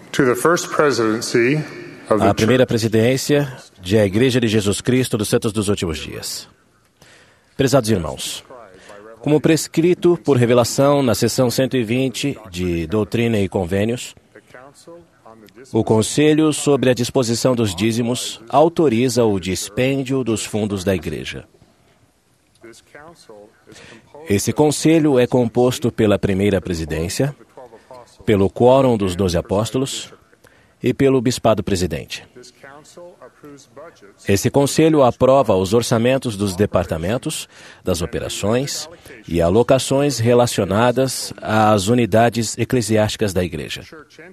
to the first presidency of A the primeira presidência da Igreja de Jesus Cristo dos Santos dos Últimos Dias. Prezados irmãos, como prescrito por revelação na seção 120 de Doutrina e Convênios, o Conselho sobre a disposição dos dízimos autoriza o dispêndio dos fundos da Igreja. Esse Conselho é composto pela primeira presidência, pelo quórum dos 12 apóstolos e pelo bispado presidente. Esse Conselho aprova os orçamentos dos departamentos, das operações e alocações relacionadas às unidades eclesiásticas da Igreja.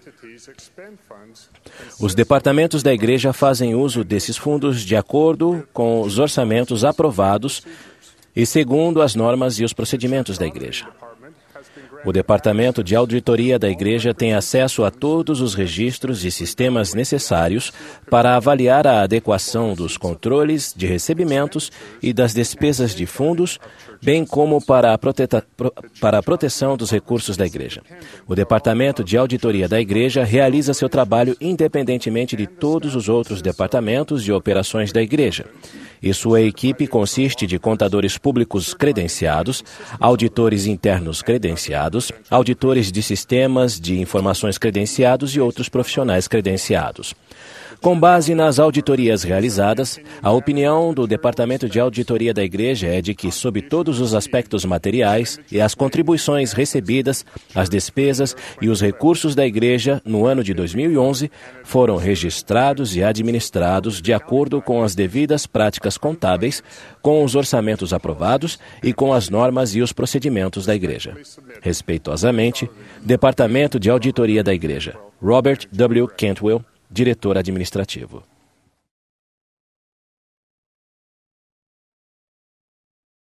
Os departamentos da Igreja fazem uso desses fundos de acordo com os orçamentos aprovados e segundo as normas e os procedimentos da Igreja. O Departamento de Auditoria da Igreja tem acesso a todos os registros e sistemas necessários para avaliar a adequação dos controles de recebimentos e das despesas de fundos, bem como para a proteção dos recursos da Igreja. O Departamento de Auditoria da Igreja realiza seu trabalho independentemente de todos os outros departamentos e operações da Igreja. E sua equipe consiste de contadores públicos credenciados, auditores internos credenciados, auditores de sistemas de informações credenciados e outros profissionais credenciados. Com base nas auditorias realizadas, a opinião do Departamento de Auditoria da Igreja é de que, sob todos os aspectos materiais e as contribuições recebidas, as despesas e os recursos da Igreja no ano de 2011 foram registrados e administrados de acordo com as devidas práticas contábeis, com os orçamentos aprovados e com as normas e os procedimentos da Igreja. Respeitosamente, Departamento de Auditoria da Igreja. Robert W. Cantwell, diretor administrativo.